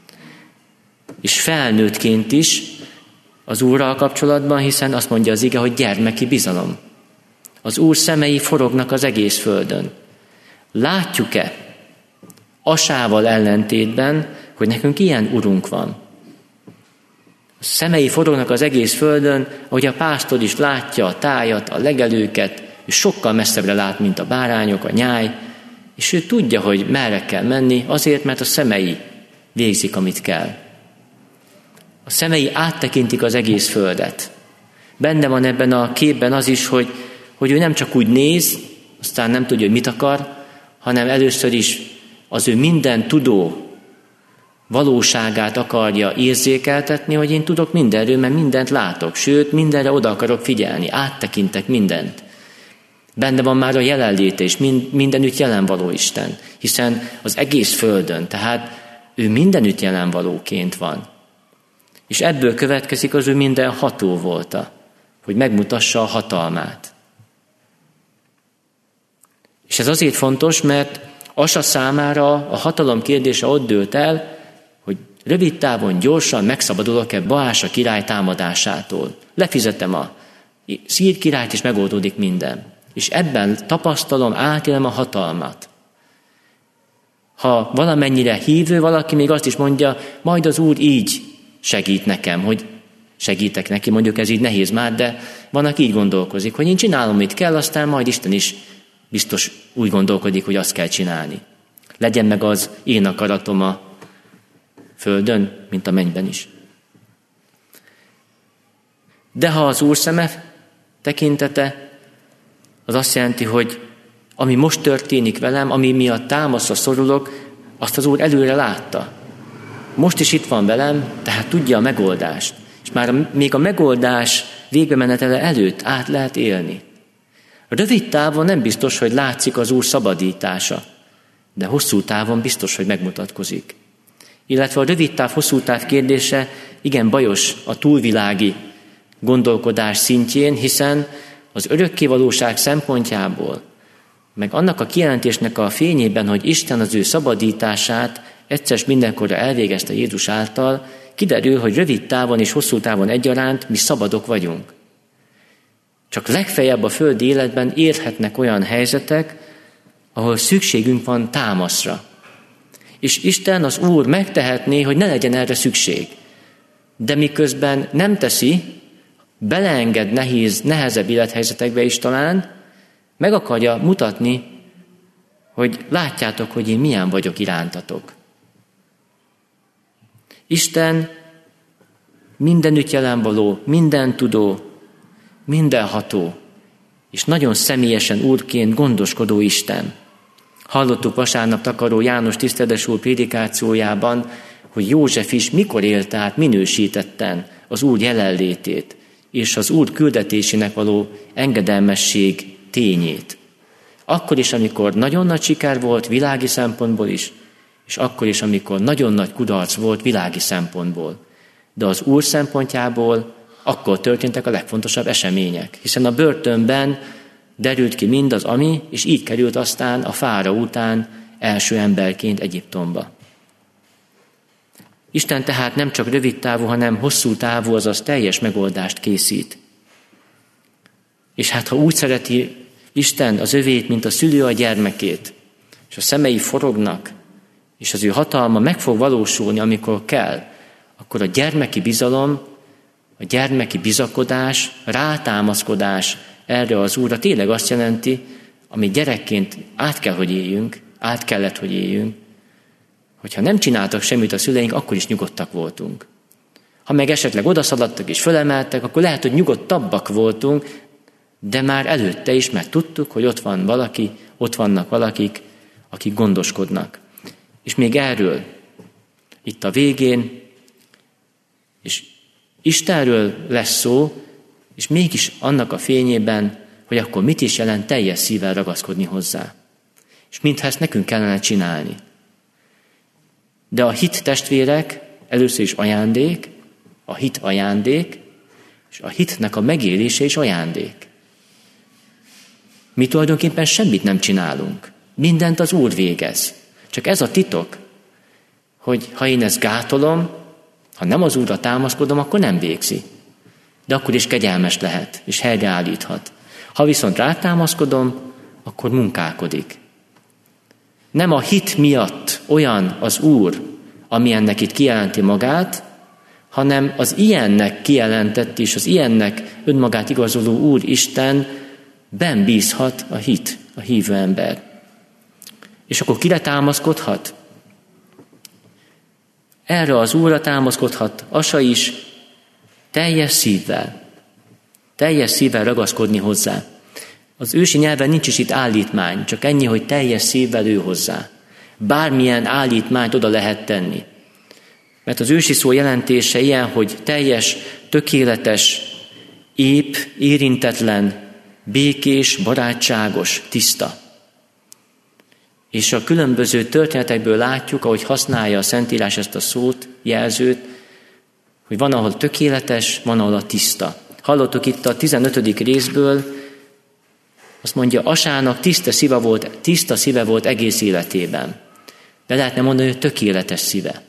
És felnőttként is az Úrral kapcsolatban, hiszen azt mondja az ige, hogy gyermeki bizalom. Az Úr szemei forognak az egész földön. Látjuk-e Asával ellentétben, hogy nekünk ilyen urunk van? A szemei forognak az egész földön, ahogy a pásztor is látja a tájat, a legelőket, és sokkal messzebbre lát, mint a bárányok, a nyáj, és ő tudja, hogy merre kell menni, azért, mert a szemei végzik, amit kell. A szemei áttekintik az egész földet. Benne van ebben a képben az is, hogy, hogy ő nem csak úgy néz, aztán nem tudja, hogy mit akar, hanem először is az ő minden tudó valóságát akarja érzékeltetni, hogy én tudok mindenről, mert mindent látok, sőt, mindenre oda akarok figyelni, áttekintek mindent. Benne van már a jelenléte és mind, mindenütt jelenvaló Isten, hiszen az egész földön, tehát ő mindenütt jelenvalóként van. És ebből következik az ő minden ható volta, hogy megmutassa a hatalmát. És ez azért fontos, mert Asa számára a hatalom kérdése ott dőlt el, hogy rövid távon gyorsan megszabadulok-e Baása király támadásától. Lefizetem a szír királyt, és megoldódik minden. És ebben tapasztalom, átélem a hatalmat. Ha valamennyire hívő valaki, még azt is mondja, majd az Úr így segít nekem, hogy segítek neki, mondjuk ez így nehéz már, de van, aki így gondolkozik, hogy én csinálom, mit kell, aztán majd Isten is biztos úgy gondolkodik, hogy azt kell csinálni. Legyen meg az én akaratom a földön, mint a mennyben is. De ha az Úr szeme tekintete, az azt jelenti, hogy ami most történik velem, ami miatt támaszra szorulok, azt az Úr előre látta. Most is itt van velem, tehát tudja a megoldást. És már a, még a megoldás végbemenetele előtt át lehet élni. Rövid távon nem biztos, hogy látszik az Úr szabadítása, de hosszú távon biztos, hogy megmutatkozik. Illetve a rövid táv, hosszú táv kérdése igen bajos a túlvilági gondolkodás szintjén, hiszen az örökkévalóság szempontjából, meg annak a kijelentésnek a fényében, hogy Isten az ő szabadítását egyszer mindenkorra elvégezte Jézus által, kiderül, hogy rövid távon és hosszú távon egyaránt mi szabadok vagyunk. Csak legfeljebb a földi életben érhetnek olyan helyzetek, ahol szükségünk van támaszra. És Isten, az Úr megtehetné, hogy ne legyen erre szükség. De miközben nem teszi, beleenged nehéz, nehezebb élethelyzetekbe is talán, meg akarja mutatni, hogy látjátok, hogy én milyen vagyok irántatok. Isten mindenütt jelenvaló, mindentudó, mindenható, és nagyon személyesen Úrként gondoskodó Isten. Hallottuk vasárnap takaró János tisztedes úr prédikációjában, hogy József is mikor élte át minősítetten az Úr jelenlétét, és az Úr küldetésének való engedelmesség tényét. Akkor is, amikor nagyon nagy siker volt világi szempontból is, és akkor is, amikor nagyon nagy kudarc volt világi szempontból. De az Úr szempontjából akkor történtek a legfontosabb események, hiszen a börtönben derült ki mindaz, ami, és így került aztán a fáraó után első emberként Egyiptomba. Isten tehát nem csak rövid távú, hanem hosszú távú, azaz teljes megoldást készít. És hát ha úgy szereti Isten az övét, mint a szülő a gyermekét, és a szemei forognak, és az ő hatalma meg fog valósulni, amikor kell, akkor a gyermeki bizalom, a gyermeki bizakodás, rátámaszkodás erre az Úrra tényleg azt jelenti, amit gyerekként át kell, hogy éljünk, át kellett, hogy éljünk, hogyha nem csináltak semmit a szüleink, akkor is nyugodtak voltunk. Ha meg esetleg odaszaladtak és fölemeltek, akkor lehet, hogy nyugodtabbak voltunk, de már előtte is, mert tudtuk, hogy ott van valaki, ott vannak valakik, akik gondoskodnak. És még erről, itt a végén, és Istenről lesz szó, és mégis annak a fényében, hogy akkor mit is jelent teljes szívvel ragaszkodni hozzá. És mintha ezt nekünk kellene csinálni. De a hit, testvérek, először is ajándék, a hit ajándék, és a hitnek a megélése is ajándék. Mi tulajdonképpen semmit nem csinálunk. Mindent az Úr végez. Csak ez a titok, hogy ha én ezt gátolom, ha nem az Úrra támaszkodom, akkor nem végzi. De akkor is kegyelmes lehet, és helyreállíthat. Ha viszont rátámaszkodom, akkor munkálkodik. Nem a hit miatt olyan az Úr, amilyennek itt kijelenti magát, hanem az ilyennek kijelentett és az ilyennek önmagát igazoló Úr Isten benn bízhat a hit, a hívő ember. És akkor kire támaszkodhat? Erre az Úrra támaszkodhat Asa is teljes szívvel. Teljes szívvel ragaszkodni hozzá. Az ősi nyelven nincs is itt állítmány, csak ennyi, hogy teljes szívvel ő hozzá. Bármilyen állítmányt oda lehet tenni. Mert az ősi szó jelentése ilyen, hogy teljes, tökéletes, ép, érintetlen, békés, barátságos, tiszta. És a különböző történetekből látjuk, ahogy használja a Szentírás ezt a szót, jelzőt, hogy van, ahol tökéletes, van, ahol a tiszta. Hallottuk itt a tizenötödik részből, azt mondja, Asának tiszta szíve volt, tiszta szíve volt egész életében. De lehetne mondani, hogy tökéletes szíve.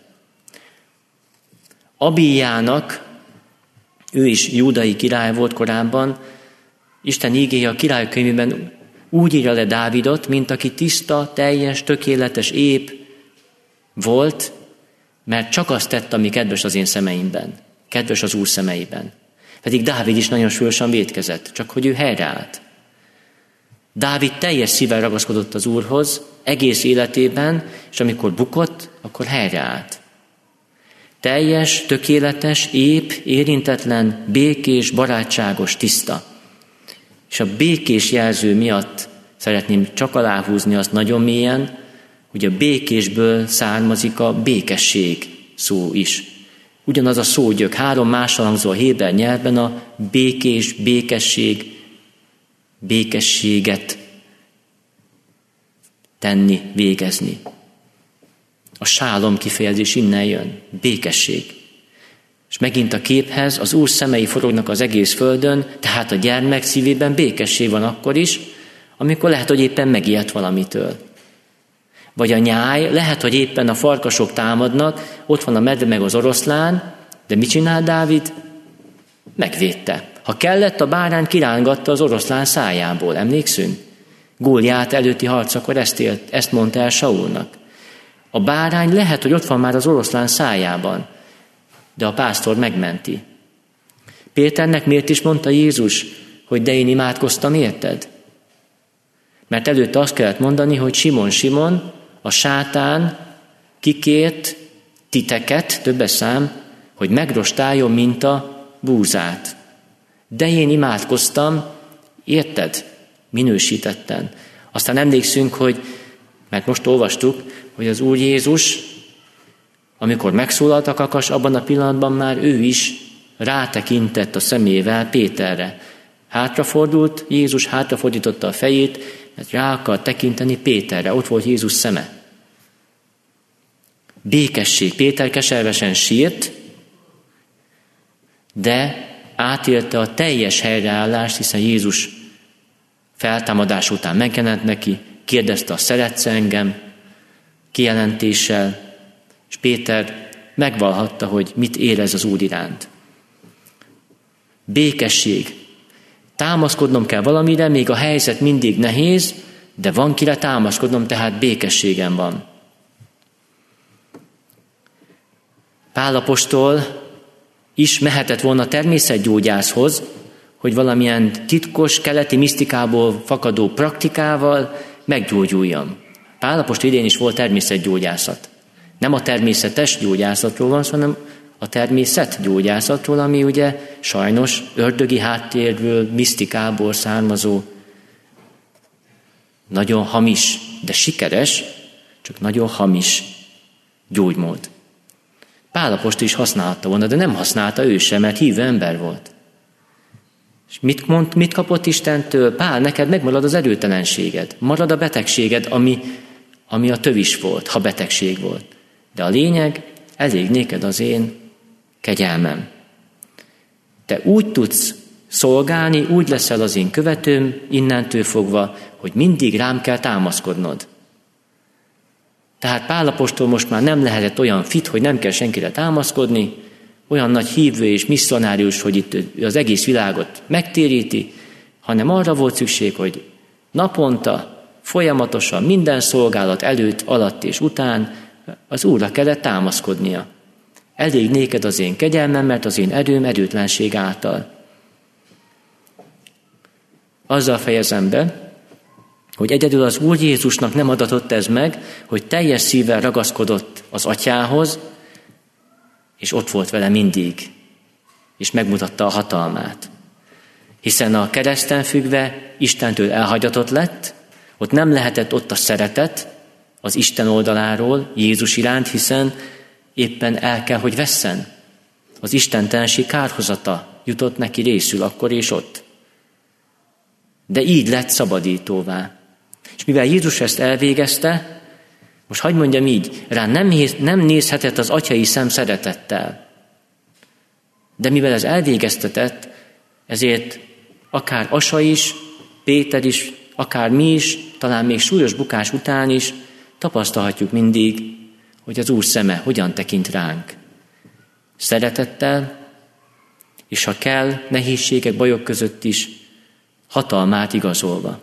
Abíjának, ő is júdai király volt korábban, Isten ígéje a király könyvében úgy írja le Dávidot, mint aki tiszta, teljes, tökéletes, ép volt, mert csak azt tett, ami kedves az én szemeimben, kedves az Úr szemeiben. Pedig Dávid is nagyon súlyosan vétkezett, csak hogy ő helyreállt. Dávid teljes szívvel ragaszkodott az Úrhoz, egész életében, és amikor bukott, akkor helyreállt. Teljes, tökéletes, ép, érintetlen, békés, barátságos, tiszta. És a békés jelző miatt szeretném csak aláhúzni azt nagyon mélyen, hogy a békésből származik a békesség szó is. Ugyanaz a szógyök, három mással hangzó a héber nyelvben a békés, békesség, békességet tenni, végezni. A sálom kifejezés innen jön, békesség. És megint a képhez az Úr szemei forognak az egész földön, tehát a gyermek szívében békesség van akkor is, amikor lehet, hogy éppen megijedt valamitől. Vagy a nyáj, lehet, hogy éppen a farkasok támadnak, ott van a medve meg az oroszlán, de mit csinál Dávid? Megvédte. Ha kellett, a bárány kirángatta az oroszlán szájából, emlékszünk? Góliát előtti harcakor ezt, élt, ezt mondta el Saulnak. A bárány lehet, hogy ott van már az oroszlán szájában, de a pásztor megmenti. Péternek miért is mondta Jézus, hogy de én imádkoztam, érted? Mert előtte azt kellett mondani, hogy Simon, Simon, a sátán kikért titeket, többes szám, hogy megrostáljon, mint a búzát. De én imádkoztam, érted? Minősítetten. Aztán emlékszünk, hogy, mert most olvastuk, hogy az Úr Jézus, amikor megszólalt a kakas, abban a pillanatban már ő is rátekintett a szemével Péterre. Hátrafordult, Jézus hátrafordította a fejét, mert rá akar tekinteni Péterre. Ott volt Jézus szeme. Békesség. Péter keservesen sírt, de átélte a teljes helyreállást, hiszen Jézus feltámadás után megjelent neki, kérdezte, a szeretsz engem, kijelentéssel, és Péter megvallhatta, hogy mit érez az Úr iránt. Békesség. Támaszkodnom kell valamire, még a helyzet mindig nehéz, de van kire támaszkodnom, tehát békességem van. Pál apostol is mehetett volna természetgyógyászhoz, hogy valamilyen titkos, keleti misztikából fakadó praktikával meggyógyuljon. Pál apostol idén is volt természetgyógyászat. Nem a természetes gyógyászatról van, hanem a természetgyógyászatról, ami ugye sajnos ördögi háttérből, misztikából származó, nagyon hamis, de sikeres, csak nagyon hamis gyógymód. Pál apostol is használhatta volna, de nem használta ő sem, mert hívő ember volt. És mit, mond, mit kapott Istentől? Pál, neked megmarad az erőtelenséged, marad a betegséged, ami, ami a tövis volt, ha betegség volt. De a lényeg, elég néked az én kegyelmem. Te úgy tudsz szolgálni, úgy leszel az én követőm, innentől fogva, hogy mindig rám kell támaszkodnod. Tehát Pál apostol most már nem lehetett olyan fit, hogy nem kell senkire támaszkodni, olyan nagy hívő és misszionárius, hogy itt az egész világot megtéríti, hanem arra volt szükség, hogy naponta, folyamatosan, minden szolgálat előtt, alatt és után az Úrra kellett támaszkodnia. Elég néked az én kegyelmem, mert az én erőm erőtlenség által. Azzal fejezem be, hogy egyedül az Úr Jézusnak nem adatott ez meg, hogy teljes szívvel ragaszkodott az atyához, és ott volt vele mindig, és megmutatta a hatalmát. Hiszen a kereszten függve Istentől elhagyatott lett, ott nem lehetett ott a szeretet az Isten oldaláról Jézus iránt, hiszen éppen el kell, hogy vesszen. Az istentelenség kárhozata jutott neki részül akkor és ott. De így lett szabadítóvá. És mivel Jézus ezt elvégezte, most hadd mondjam így, rá nem, nem nézhetett az atyai szem szeretettel. De mivel ez elvégeztetett, ezért akár Asa is, Péter is, akár mi is, talán még súlyos bukás után is tapasztalhatjuk mindig, hogy az Úr szeme hogyan tekint ránk. Szeretettel, és ha kell, nehézségek, bajok között is hatalmát igazolva.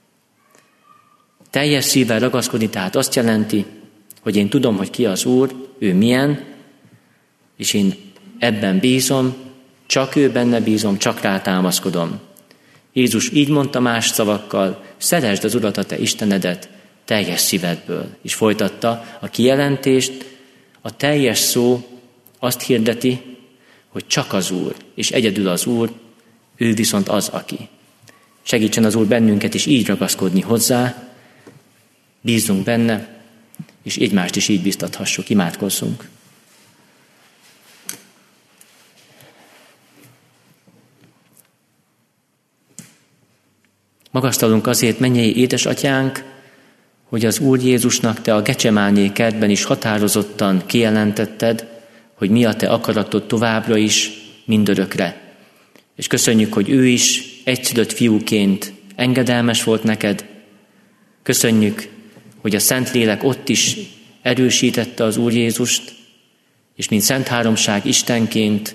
Teljes szívvel ragaszkodni, tehát azt jelenti, hogy én tudom, hogy ki az Úr, ő milyen, és én ebben bízom, csak ő benne bízom, csak rá támaszkodom. Jézus így mondta más szavakkal, szeresd az Urat, a te Istenedet teljes szívedből. És folytatta a kijelentést, a teljes szó azt hirdeti, hogy csak az Úr, és egyedül az Úr, ő viszont az, aki. Segítsen az Úr bennünket is így ragaszkodni hozzá, bízzunk benne, és egymást is így biztathassuk, imádkozzunk. Magasztalunk azért, mennyei édesatyánk, hogy az Úr Jézusnak te a Gecsemáné kertben is határozottan kijelentetted, hogy mi a te akaratod továbbra is, mindörökre. És köszönjük, hogy ő is egyszülött fiúként engedelmes volt neked. Köszönjük, hogy a Szentlélek ott is erősítette az Úr Jézust, és mint Szent Háromság Istenként,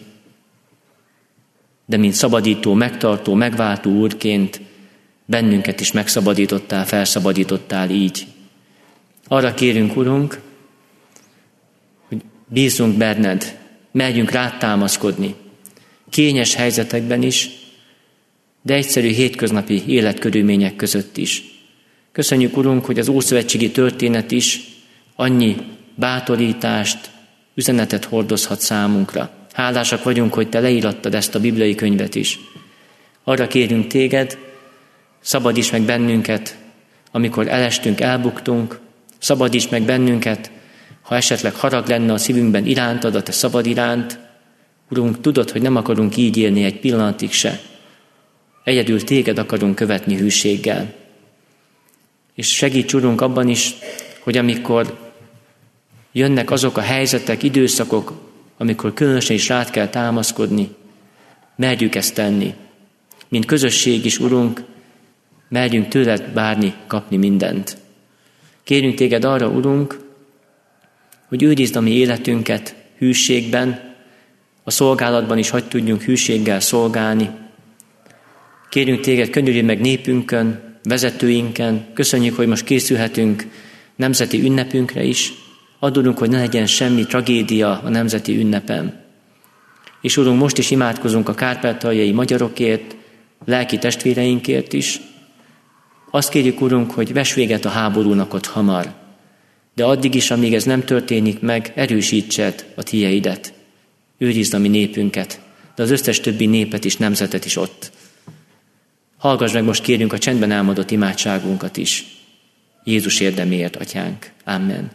de mint szabadító, megtartó, megváltó Úrként bennünket is megszabadítottál, felszabadítottál így. Arra kérünk, Urunk, hogy bízzunk benned, merjünk rád támaszkodni, kényes helyzetekben is, de egyszerű hétköznapi életkörülmények között is. Köszönjük, Urunk, hogy az ószövetségi történet is annyi bátorítást, üzenetet hordozhat számunkra. Hálásak vagyunk, hogy Te leírattad ezt a bibliai könyvet is. Arra kérünk Téged, szabadíts meg bennünket, amikor elestünk, elbuktunk, szabadíts meg bennünket, ha esetleg harag lenne a szívünkben irántad, a Te szabad iránt. Urunk, tudod, hogy nem akarunk így élni egy pillanatig se. Egyedül Téged akarunk követni hűséggel. És segíts, Urunk, abban is, hogy amikor jönnek azok a helyzetek, időszakok, amikor különösen is rád kell támaszkodni, merjük ezt tenni. Mint közösség is, Urunk, merjünk tőled várni, kapni mindent. Kérünk Téged arra, Urunk, hogy őrizd a mi életünket hűségben, a szolgálatban is hadd tudjunk hűséggel szolgálni. Kérünk Téged, könyörülj meg népünkön, vezetőinken, köszönjük, hogy most készülhetünk nemzeti ünnepünkre is. Adunk, hogy ne legyen semmi tragédia a nemzeti ünnepen. És Urunk, most is imádkozunk a kárpátaljai magyarokért, lelki testvéreinkért is. Azt kérjük, Urunk, hogy vess véget a háborúnak ott hamar. De addig is, amíg ez nem történik meg, erősítsed a Tieidet. Őrizd a mi népünket, de az összes többi népet is, nemzetet is ott. Hallgass meg most, kérjünk, a csendben álmodott imádságunkat is. Jézus érdeméért, Atyánk. Amen.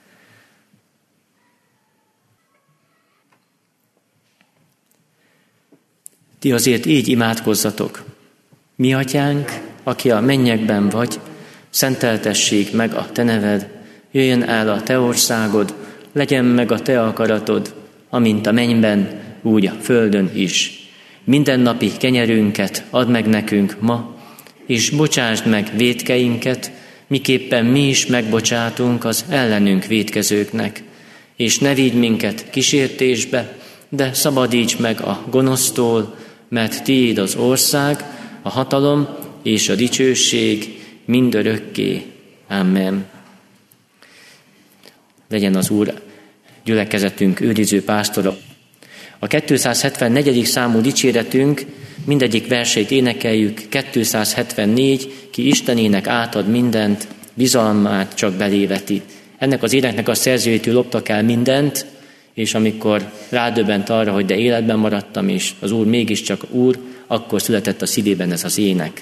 Ti azért így imádkozzatok. Mi, Atyánk, aki a mennyekben vagy, szenteltessék meg a Te neved, jöjjön el a Te országod, legyen meg a Te akaratod, amint a mennyben, úgy a földön is. Mindennapi kenyerünket add meg nekünk ma, és bocsásd meg vétkeinket, miképpen mi is megbocsátunk az ellenünk vétkezőknek. És ne vigy minket kísértésbe, de szabadíts meg a gonosztól, mert Tiéd az ország, a hatalom és a dicsőség mindörökké. Amen. Legyen az Úr gyülekezetünk őriző pásztora. A kétszázhetvennegyedik számú dicséretünk, mindegyik verseit énekeljük, kétszázhetvennégy, ki Istenének átad mindent, bizalmát csak beléveti. Ennek az éneknek a szerzőjétől loptak el mindent, és amikor rádöbbent arra, hogy de életben maradtam, és az Úr mégiscsak Úr, akkor született a szívében ez az ének.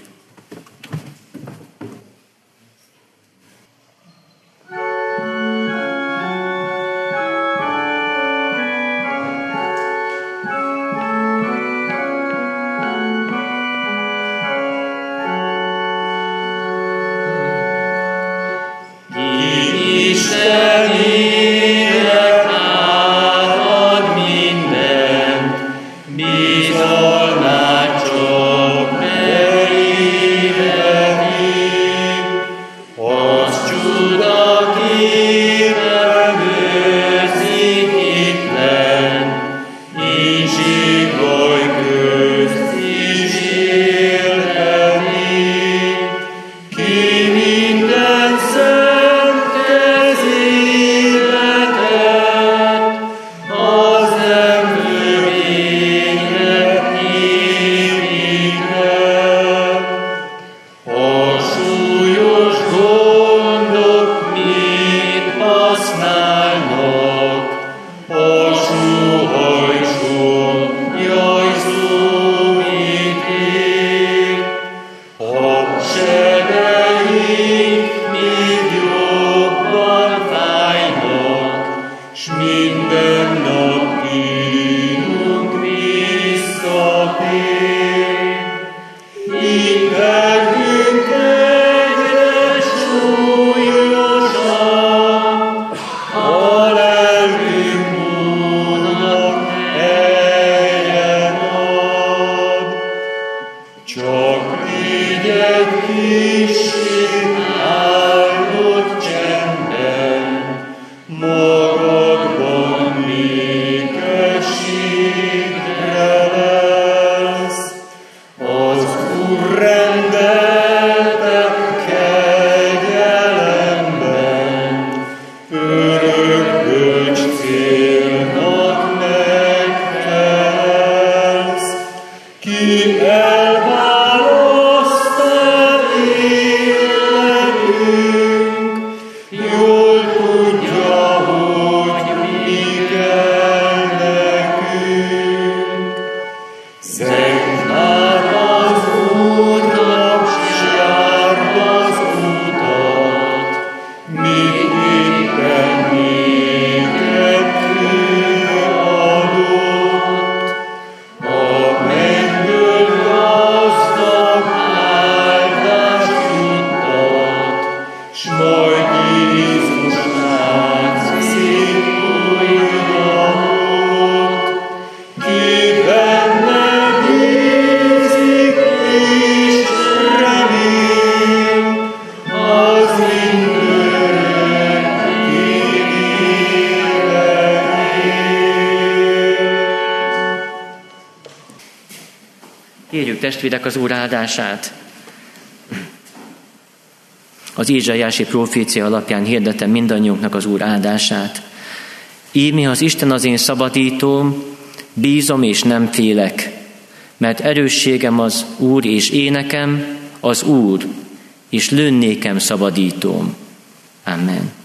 Jól tudja, hogy mi kell nekünk. testvérek, az Úr áldását. Az Ézsaiási profécia alapján hirdetem mindannyiunknak az Úr áldását. Íme az Isten az én szabadítóm, bízom és nem félek, mert erősségem az Úr és énekem az Úr, és lőnnékem szabadítóm. Amen.